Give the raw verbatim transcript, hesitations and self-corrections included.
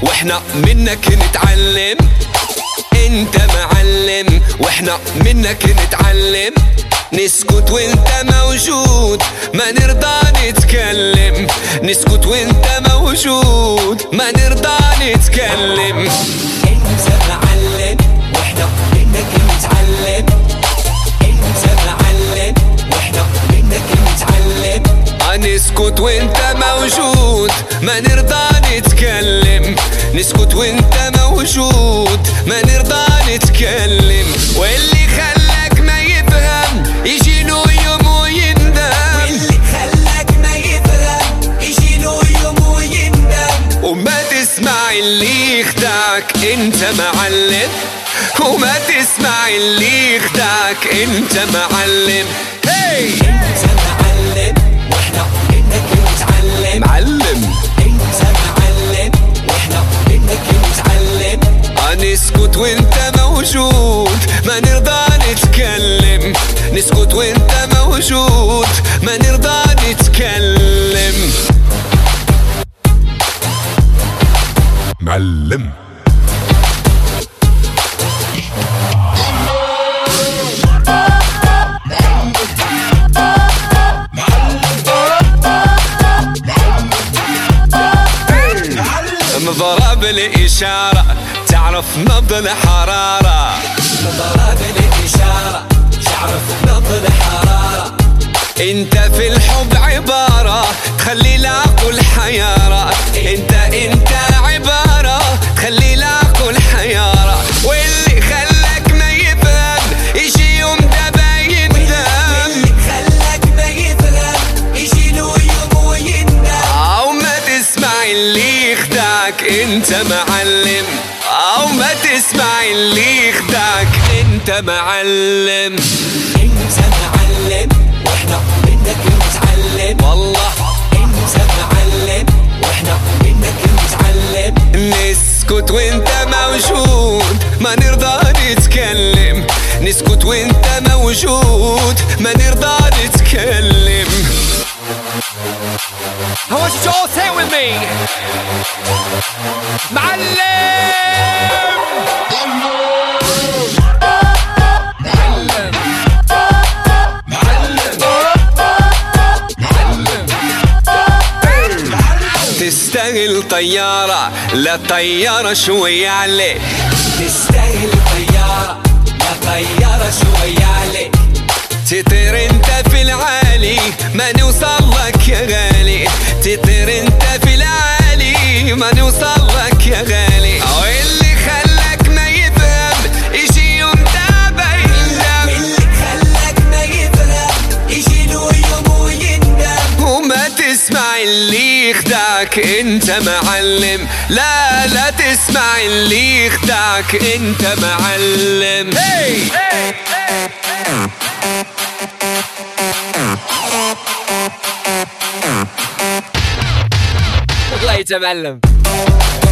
واحنا منك نتعلم. انت معلم واحنا منك نتعلم. نسكت وانت موجود ما نرضى نتكلم. نسكت وانت موجود ما نرضى نتكلم. انت معلم واحنا منك نتعلم. انت معلم واحنا منك نتعلم. نسكت وانت موجود ما نرضى نتكلم. نسكت وانت موجود ما نرضى نتكلم. واللي خلاك ما يفهم يجي له يوم ويندم. واللي خلاك ما يفهم يجي له يوم ويندم. وما تسمع اللي يخدعك انت معلم. وما تسمع اللي يخدعك انت معلم. هي انت معلم واحنا منك نتعلم. معلم انت معلم واحنا منك نتعلم. نسكت وانت موجود ما نرضى نتكلم. نسكت وانت موجود ما نرضى نتكلم. معلم مضرب الإشارة تعرف نبض الحرارة. مضرب الإشارة تعرف نبض الحرارة. انت في الحب عبارة تخلي العقل حيارة. انت انت عبارة تخلي العقل حيارة. واللي خلاك ما يفهم يجي يوم دابا يندم. واللي خلاك ما يفهم يجي له يوم ويندم. او ما تسمع اللي يخدعك انت معلم. او ما تسمع اللي يخدعك انت معلم. انت معلم واحنا منك نتعلم. والله انت معلم واحنا منك نتعلم. نسكت وانت موجود ما نرضى نتكلم. نسكت وانت موجود ما نرضى نتكلم. I want you to all say it with me. معلم تستاهل طيارة لا طيارة شوية عليك. تستاهل طيارة لا طيارة شوية عليك. تطير انت في العالي ما نوصل لك يا غالي. تطير انت في العالي ما نوصل لك يا غالي. واللي خلاك ما يفهم يجي يوم دابا يندم. واللي خلاك ما يفهم يجي له يوم ويندم. وما تسمع اللي يخدعك انت معلم. لا لا تسمع اللي يخدعك انت معلم. هي والله يتمعلم.